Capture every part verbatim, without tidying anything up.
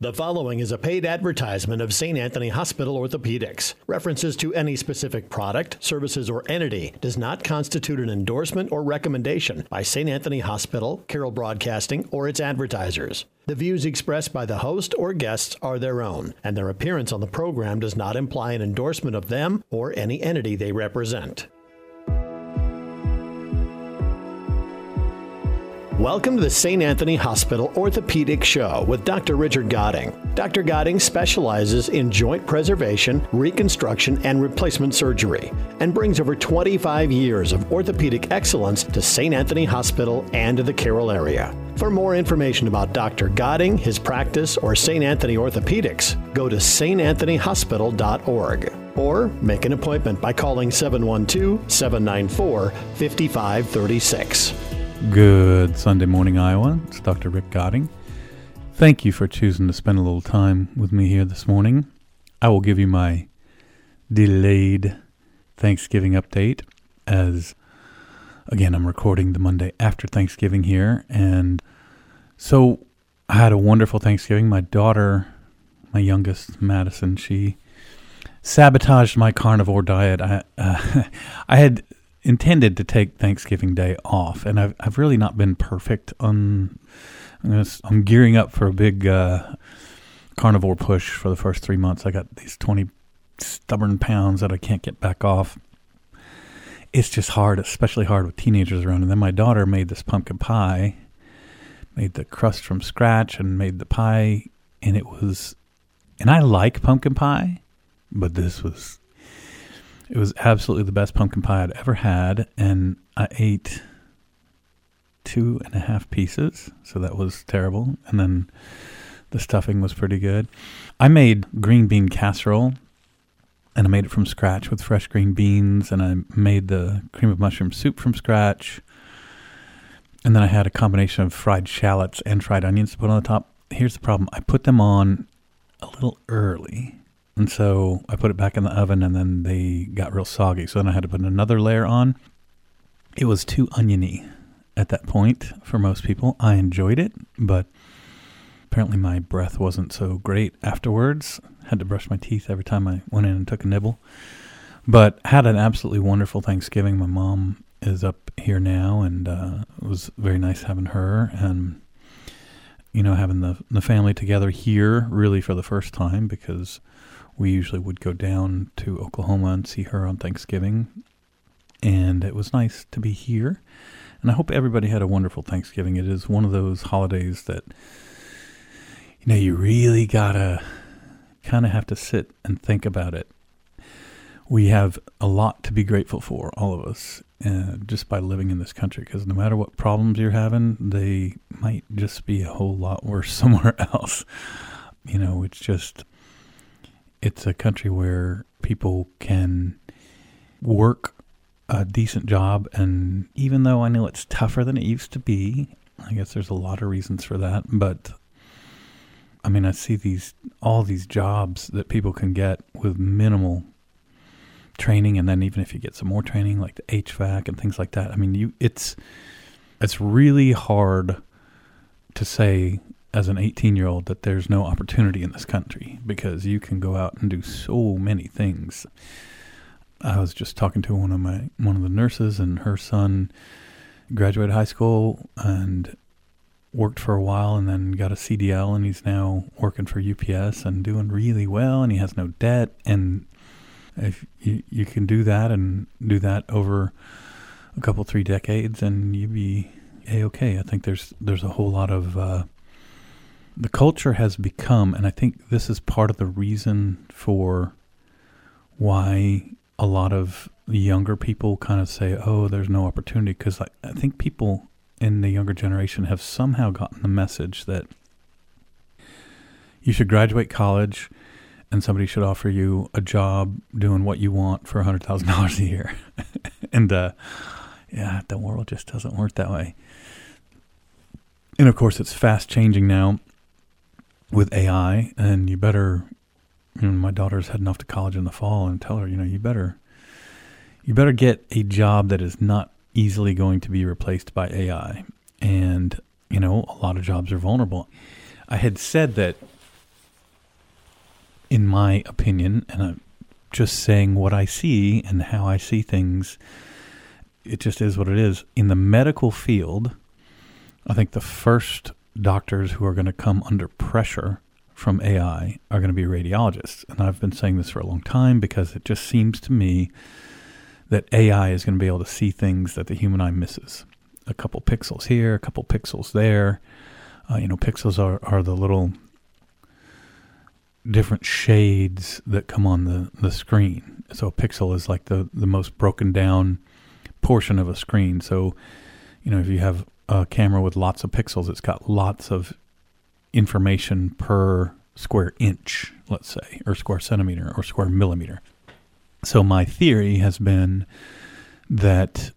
The following is a paid advertisement of Saint Anthony Hospital Orthopedics. References to any specific product, services, or entity does not constitute an endorsement or recommendation by Saint Anthony Hospital, Carroll Broadcasting, or its advertisers. The views expressed by the host or guests are their own, and their appearance on the program does not imply an endorsement of them or any entity they represent. Welcome to the Saint Anthony Hospital Orthopedic Show with Doctor Richard Goding. Doctor Goding specializes in joint preservation, reconstruction, and replacement surgery, and brings over twenty-five years of orthopedic excellence to Saint Anthony Hospital and to the Carroll area. For more information about Doctor Goding, his practice, or Saint Anthony Orthopedics, go to s t anthony hospital dot org or make an appointment by calling seven one two, seven nine four, five five three six. Good Sunday morning, Iowa. It's Doctor Rick Goding. Thank you for choosing to spend a little time with me here this morning. I will give you my delayed Thanksgiving update as, again, I'm recording the Monday after Thanksgiving here. And so I had a wonderful Thanksgiving. My daughter, my youngest, Madison, she sabotaged my carnivore diet. I, uh, I had intended to take Thanksgiving Day off, and I've I've really not been perfect on. I'm, I'm gearing up for a big uh, carnivore push for the first three months. I got these twenty stubborn pounds that I can't get back off. It's just hard, especially hard with teenagers around. And then my daughter made this pumpkin pie, made the crust from scratch, and made the pie, and it was. And I like pumpkin pie, but this was. It was absolutely the best pumpkin pie I'd ever had, and I ate two and a half pieces, so that was terrible. And then the stuffing was pretty good. I made green bean casserole, and I made it from scratch with fresh green beans, and I made the cream of mushroom soup from scratch. And then I had a combination of fried shallots and fried onions to put on the top. Here's the problem. I put them on a little early. And so I put it back in the oven, and then they got real soggy. So then I had to put another layer on. It was too oniony at that point for most people. I enjoyed it, but apparently my breath wasn't so great afterwards. Had to brush my teeth every time I went in and took a nibble. But had an absolutely wonderful Thanksgiving. My mom is up here now, and uh, it was very nice having her and, you know, having the, the family together here really for the first time, because we usually would go down to Oklahoma and see her on Thanksgiving, and it was nice to be here. And I hope everybody had a wonderful Thanksgiving. It is one of those holidays that, you know, you really gotta kind of have to sit and think about it. We have a lot to be grateful for, all of us, uh, just by living in this country, because no matter what problems you're having, they might just be a whole lot worse somewhere else. You know, it's just... It's a country where people can work a decent job, and even though I know it's tougher than it used to be, I guess there's a lot of reasons for that, but I mean, I see these all these jobs that people can get with minimal training, and then even if you get some more training, like the H V A C and things like that, I mean, you it's it's really hard to say as an eighteen-year-old that there's no opportunity in this country, because you can go out and do so many things. I was just talking to one of my one of the nurses, and her son graduated high school and worked for a while, and then got a C D L, and he's now working for U P S and doing really well, and he has no debt. And if you, you can do that and do that over a couple, three decades, and you'd be A-okay. I think there's there's a whole lot of... Uh, The culture has become, and I think this is part of the reason for why a lot of the younger people kind of say, oh, there's no opportunity, because I, I think people in the younger generation have somehow gotten the message that you should graduate college and somebody should offer you a job doing what you want for one hundred thousand dollars a year. and, uh, yeah, the world just doesn't work that way. And, of course, it's fast changing now with A I, and you better, you know, my daughter's heading off to college in the fall, and tell her, you know, you better, you better get a job that is not easily going to be replaced by A I. And, you know, a lot of jobs are vulnerable. I had said that in my opinion, and I'm just saying what I see and how I see things, it just is what it is. In the medical field, I think the first doctors who are going to come under pressure from A I are going to be radiologists. And I've been saying this for a long time because it just seems to me that A I is going to be able to see things that the human eye misses. A couple pixels here, a couple pixels there. Uh, you know, pixels are, are the little different shades that come on the, the screen. So a pixel is like the, the most broken down portion of a screen. So, you know, if you have a camera with lots of pixels, it's got lots of information per square inch, let's say, or square centimeter or square millimeter. So my theory has been that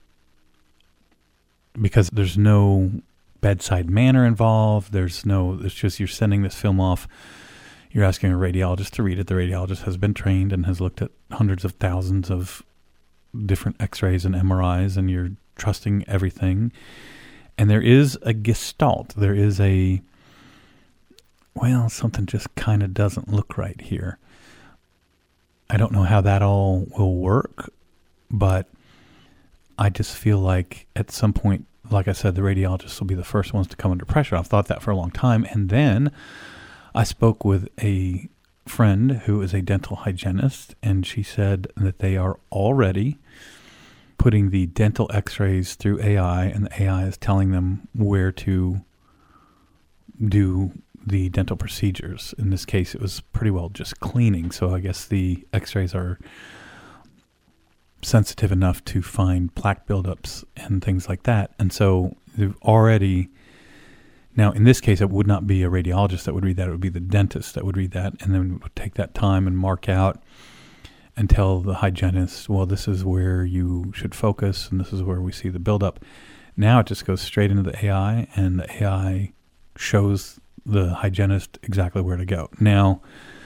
because there's no bedside manner involved, there's no, it's just you're sending this film off, you're asking a radiologist to read it. The radiologist has been trained and has looked at hundreds of thousands of different x-rays and M R Is, and you're trusting everything. And there is a gestalt. There is a, well, something just kind of doesn't look right here. I don't know how that all will work, but I just feel like at some point, like I said, the radiologists will be the first ones to come under pressure. I've thought that for a long time. And then I spoke with a friend who is a dental hygienist, and she said that they are already putting the dental x-rays through A I, and the A I is telling them where to do the dental procedures. In this case, it was pretty well just cleaning, so I guess the x-rays are sensitive enough to find plaque buildups and things like that. And so they've already, now in this case, it would not be a radiologist that would read that, it would be the dentist that would read that, and then would take that time and mark out and tell the hygienist, well, this is where you should focus, and this is where we see the buildup. Now it just goes straight into the A I, and the A I shows the hygienist exactly where to go. Now,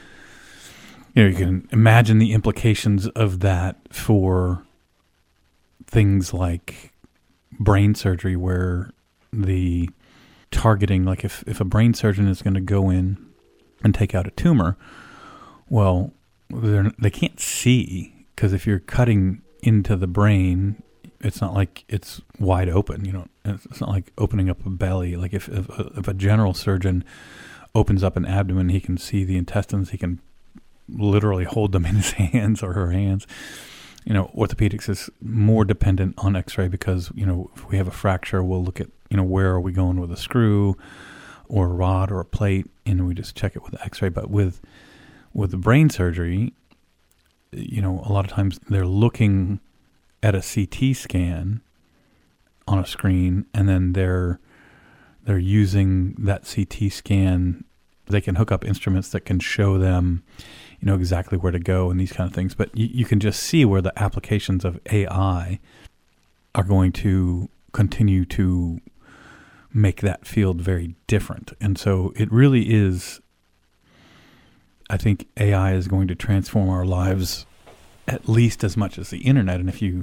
you know, you can imagine the implications of that for things like brain surgery, where the targeting, like if, if a brain surgeon is going to go in and take out a tumor, well, they're, they can't see, because if you're cutting into the brain, it's not like it's wide open. You know, it's not like opening up a belly. Like if if a, if a general surgeon opens up an abdomen, he can see the intestines. He can literally hold them in his hands or her hands. You know, orthopedics is more dependent on X-ray because, you know, if we have a fracture, we'll look at, you know, where are we going with a screw or a rod or a plate, and we just check it with X-ray. But with with the brain surgery, you know, a lot of times they're looking at a C T scan on a screen, and then they're they're using that C T scan. They can hook up instruments that can show them, you know, exactly where to go and these kind of things. But you, you can just see where the applications of A I are going to continue to make that field very different. And so it really is, I think A I is going to transform our lives at least as much as the internet. And if you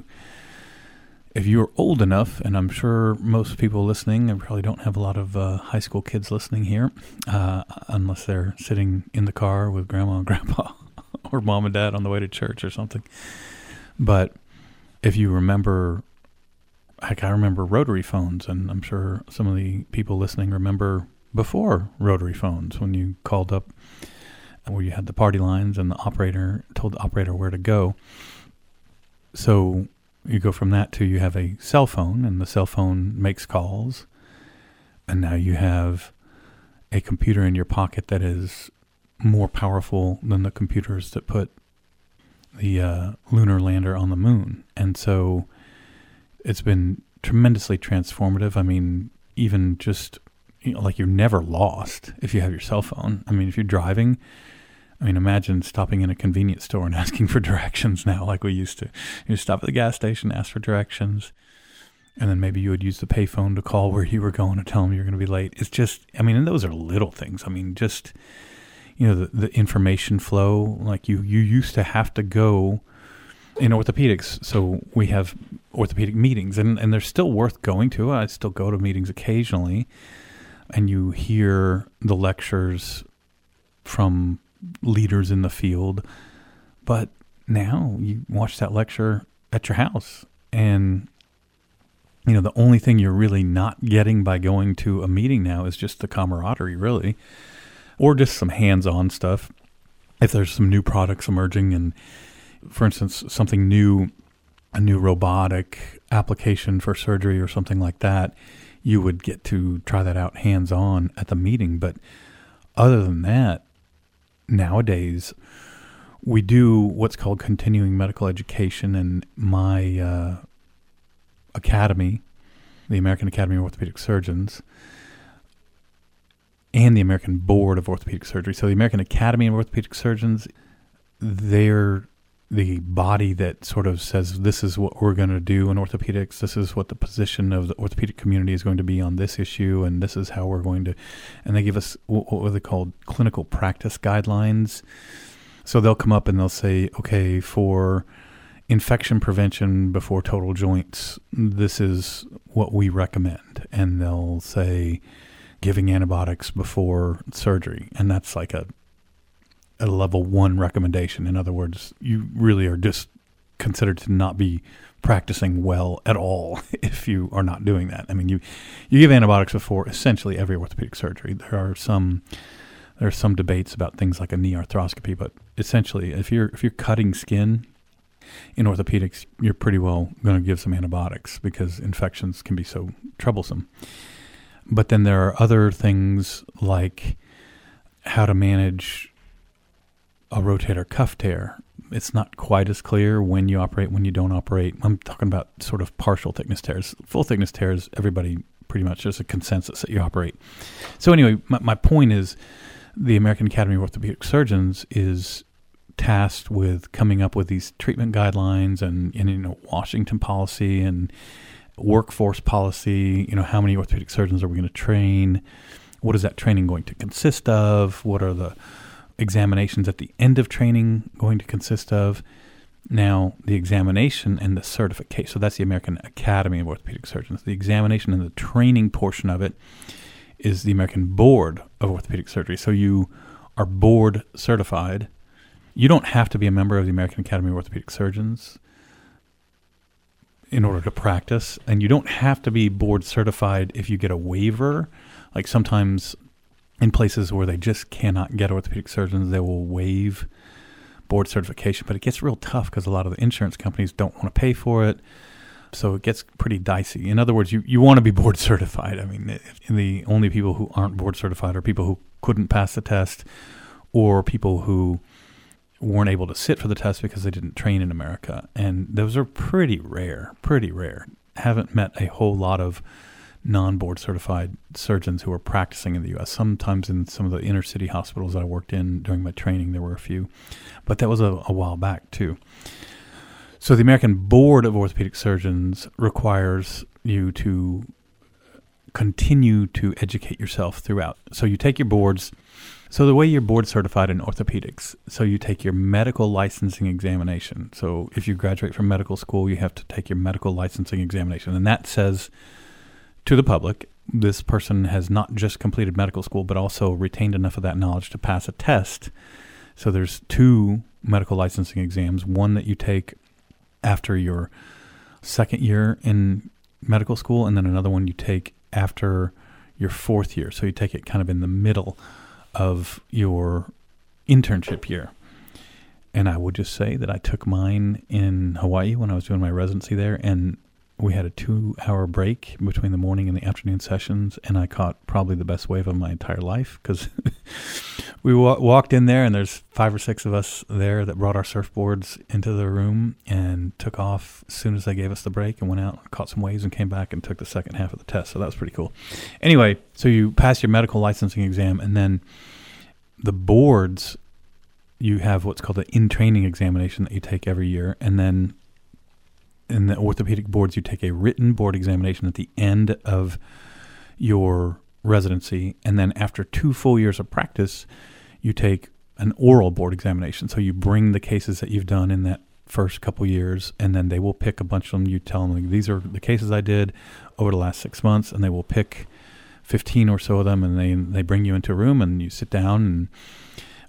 if you're old enough, and I'm sure most people listening, I probably don't have a lot of uh, high school kids listening here, uh, unless they're sitting in the car with grandma and grandpa or mom and dad on the way to church or something. But if you remember, heck, I remember rotary phones, and I'm sure some of the people listening remember before rotary phones, when you called up where you had the party lines and the operator told the operator where to go. So you go from that to you have a cell phone, and the cell phone makes calls. And now you have a computer in your pocket that is more powerful than the computers that put the uh, lunar lander on the moon. And so it's been tremendously transformative. I mean, even just, you know, like you're never lost if you have your cell phone. I mean, if you're driving, I mean, imagine stopping in a convenience store and asking for directions now, like we used to. You stop at the gas station, ask for directions, and then maybe you would use the payphone to call where you were going to tell them you're going to be late. It's just, I mean, and those are little things. I mean, just, you know, the, the information flow, like you, you used to have to go in orthopedics. So we have orthopedic meetings, and, and they're still worth going to. I still go to meetings occasionally, and you hear the lectures from leaders in the field. But now you watch that lecture at your house, and you know, the only thing you're really not getting by going to a meeting now is just the camaraderie, really, or just some hands-on stuff. If there's some new products emerging, and for instance, something new, a new robotic application for surgery or something like that, you would get to try that out hands-on at the meeting. But other than that, nowadays, we do what's called continuing medical education, and my uh, academy, the American Academy of Orthopedic Surgeons, and the American Board of Orthopedic Surgery. So the American Academy of Orthopedic Surgeons, they're the body that sort of says, this is what we're going to do in orthopedics, this is what the position of the orthopedic community is going to be on this issue, and this is how we're going to, and they give us what, what are they called, clinical practice guidelines. So they'll come up and they'll say, okay, for infection prevention before total joints, this is what we recommend. And they'll say giving antibiotics before surgery. And that's like a, a level one recommendation. In other words, you really are just considered to not be practicing well at all if you are not doing that. I mean, you, you give antibiotics before essentially every orthopedic surgery. There are some there are some debates about things like a knee arthroscopy, but essentially, if you're if you're cutting skin in orthopedics, you're pretty well going to give some antibiotics because infections can be so troublesome. But then there are other things like how to manage a rotator cuff tear. It's not quite as clear when you operate, when you don't operate. I'm talking about sort of partial thickness tears. Full thickness tears, everybody pretty much, there's a consensus that you operate. So anyway, my, my point is the American Academy of Orthopedic Surgeons is tasked with coming up with these treatment guidelines and, and you know, Washington policy and workforce policy. You know, how many orthopedic surgeons are we going to train? What is that training going to consist of? What are the examinations at the end of training going to consist of? Now, the examination and the certification, so that's the American Academy of Orthopedic Surgeons. The examination and the training portion of it is the American Board of Orthopedic Surgery. So you are board certified. You don't have to be a member of the American Academy of Orthopedic Surgeons in order to practice, and you don't have to be board certified if you get a waiver. Like sometimes in places where they just cannot get orthopedic surgeons, they will waive board certification, but it gets real tough because a lot of the insurance companies don't want to pay for it, so it gets pretty dicey. In other words, you, you want to be board certified. I mean, the only people who aren't board certified are people who couldn't pass the test or people who weren't able to sit for the test because they didn't train in America, and those are pretty rare, pretty rare. Haven't met a whole lot of non-board certified surgeons who are practicing in the U S. Sometimes in some of the inner city hospitals that I worked in during my training, there were a few, but that was a, a while back too. So the American Board of Orthopedic Surgeons requires you to continue to educate yourself throughout. So you take your boards. So the way you're board certified in orthopedics, so you take your medical licensing examination. So if you graduate from medical school, you have to take your medical licensing examination. And that says to the public, this person has not just completed medical school, but also retained enough of that knowledge to pass a test. So there's two medical licensing exams, one that you take after your second year in medical school, and then another one you take after your fourth year. So you take it kind of in the middle of your internship year. And I would just say that I took mine in Hawaii when I was doing my residency there, and we had a two-hour break between the morning and the afternoon sessions, and I caught probably the best wave of my entire life because we wa- walked in there, and there's five or six of us there that brought our surfboards into the room and took off as soon as they gave us the break and went out and caught some waves and came back and took the second half of the test. So that was pretty cool. Anyway, so you pass your medical licensing exam, and then the boards, you have what's called an in-training examination that you take every year, and then in the orthopedic boards, you take a written board examination at the end of your residency, and then after two full years of practice, you take an oral board examination. So you bring the cases that you've done in that first couple years, and then they will pick a bunch of them. You tell them, like, these are the cases I did over the last six months, and they will pick fifteen or so of them, and they they bring you into a room, and you sit down, and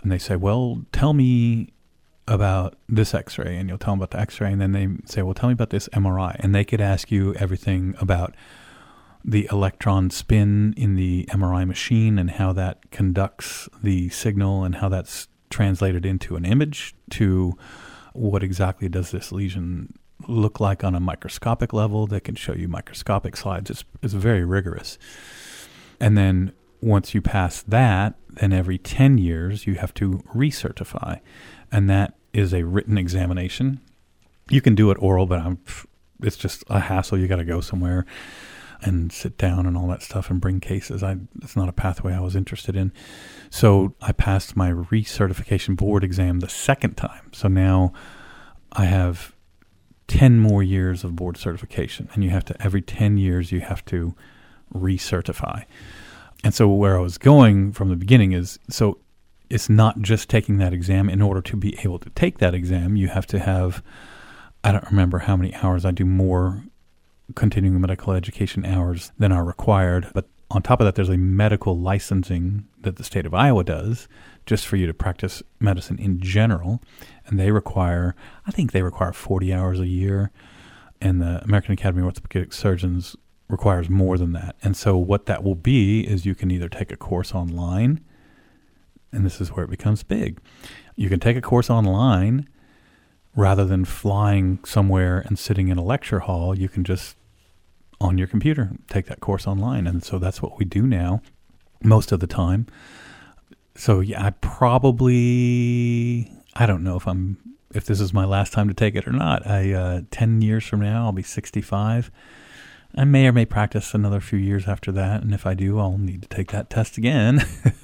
and they say, well, tell me about this x-ray, and you'll tell them about the x-ray, and then they say, well, tell me about this M R I. And they could ask you everything about the electron spin in the M R I machine and how that conducts the signal and how that's translated into an image, to what exactly does this lesion look like on a microscopic level. They can show you microscopic slides. It's, it's very rigorous. And then once you pass that, then every ten years you have to recertify. And that is a written examination. You can do it oral, but I'm, it's just a hassle. You got to go somewhere and sit down and all that stuff and bring cases. I, it's not a pathway I was interested in. So I passed my recertification board exam the second time. So now I have ten more years of board certification, and you have to, every ten years you have to recertify. And so where I was going from the beginning is, so it's not just taking that exam. In order to be able to take that exam, you have to have, I don't remember how many hours. I do more continuing medical education hours than are required. But on top of that, there's a medical licensing that the state of Iowa does just for you to practice medicine in general. And they require, I think they require forty hours a year. And the American Academy of Orthopedic Surgeons requires more than that. And so what that will be is you can either take a course online, and this is where it becomes big. You can take a course online rather than flying somewhere and sitting in a lecture hall. You can just, on your computer, take that course online. And so that's what we do now most of the time. So yeah, I probably, I don't know if I'm, if this is my last time to take it or not. I, uh, ten years from now, I'll be sixty-five. I may or may practice another few years after that. And if I do, I'll need to take that test again.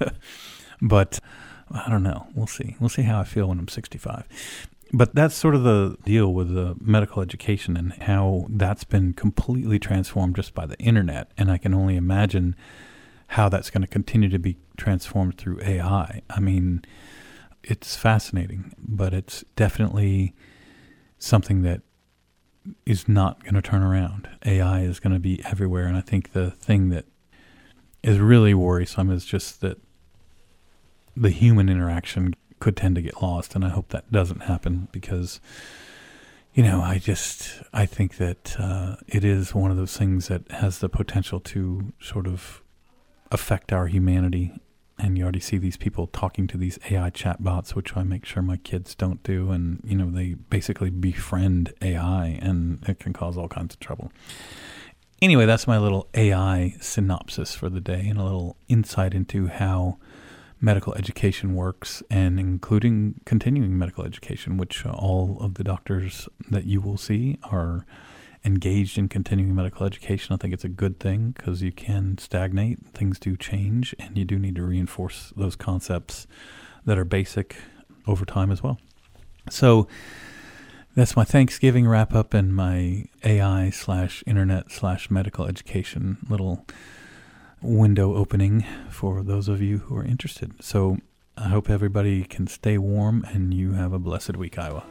But I don't know. We'll see. We'll see how I feel when I'm sixty-five. But that's sort of the deal with the medical education and how that's been completely transformed just by the internet. And I can only imagine how that's going to continue to be transformed through A I. I mean, it's fascinating, but it's definitely something that is not going to turn around. A I is going to be everywhere. And I think the thing that is really worrisome is just that the human interaction could tend to get lost, and I hope that doesn't happen because, you know, I just, I think that uh, it is one of those things that has the potential to sort of affect our humanity, and you already see these people talking to these A I chatbots, which I make sure my kids don't do, and, you know, they basically befriend A I, and it can cause all kinds of trouble. Anyway, that's my little A I synopsis for the day, and a little insight into how medical education works, and including continuing medical education, which all of the doctors that you will see are engaged in continuing medical education. I think it's a good thing because you can stagnate, things do change, and you do need to reinforce those concepts that are basic over time as well. So that's my Thanksgiving wrap up and my A I slash internet slash medical education little window opening for those of you who are interested. So I hope everybody can stay warm and you have a blessed week, Iowa.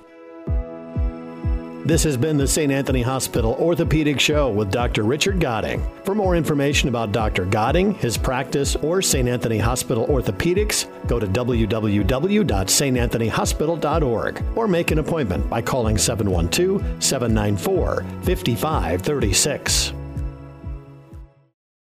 This has been the Saint Anthony Hospital Orthopedic Show with Doctor Richard Goding. For more information about Doctor Goding, his practice, or Saint Anthony Hospital Orthopedics, go to w w w dot s t anthony hospital dot org or make an appointment by calling seven one two, seven nine four, five five three six.